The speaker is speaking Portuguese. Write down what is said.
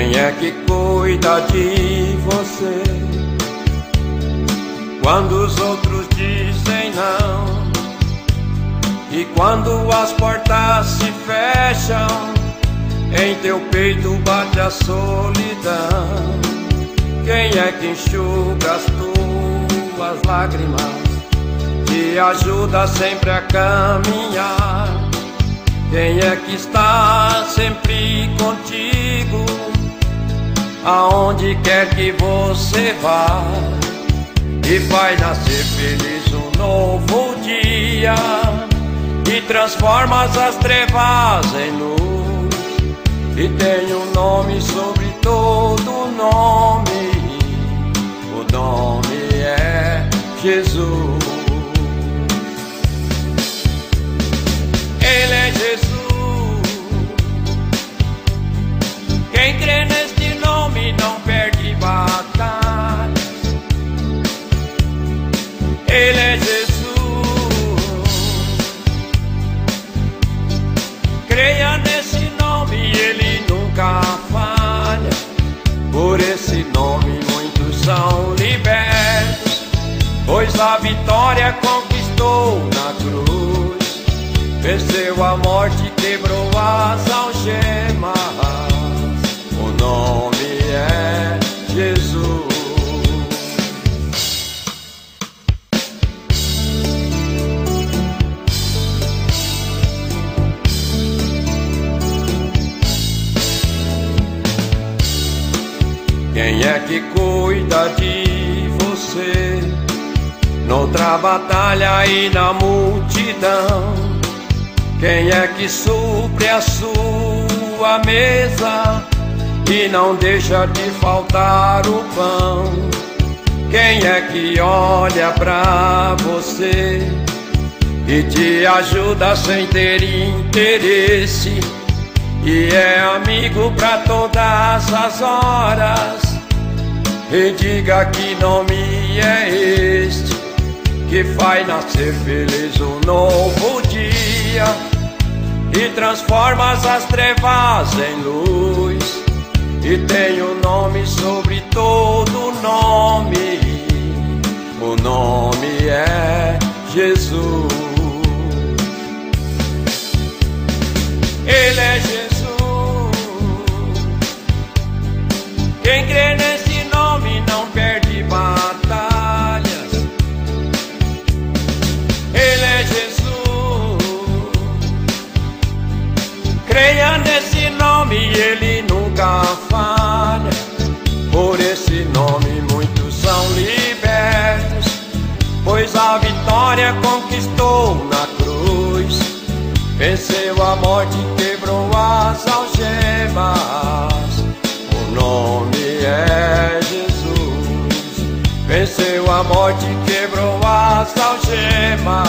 Quem é que cuida de você quando os outros dizem não? E quando as portas se fecham, em teu peito bate a solidão. Quem é que enxuga as tuas lágrimas, te ajuda sempre a caminhar? Quem é que está sempre contigo, aonde quer que você vá, e vai nascer feliz um novo dia, e transformas as trevas em luz, e tem um nome sobre todo nome, o nome é Jesus. Ele é Jesus. Quem crê neste nome não perde batalha. Ele é Jesus. Creia nesse nome, ele nunca falha. Por esse nome muitos são libertos, pois a vitória conquistou na cruz. Venceu a morte, quebrou as algemas. O nome é Jesus. Quem é que cuida de você noutra batalha e na multidão? Quem é que supre a sua mesa e não deixa de faltar o pão? Quem é que olha pra você e te ajuda sem ter interesse, e é amigo pra todas as horas? E diga que nome é este, que faz nascer feliz um novo dia, e transformas as trevas em luz, e tem um nome sobre todo nome, o nome é Jesus. Ele é Jesus. Quem crê nesse nome não perde batalhas. Ele é Jesus. Creia nesse nome, ele nunca falha. Por esse nome muitos são libertos, pois a vitória conquistou na cruz. Venceu a morte, quebrou as algemas. O nome é Jesus. Venceu a morte, quebrou as algemas.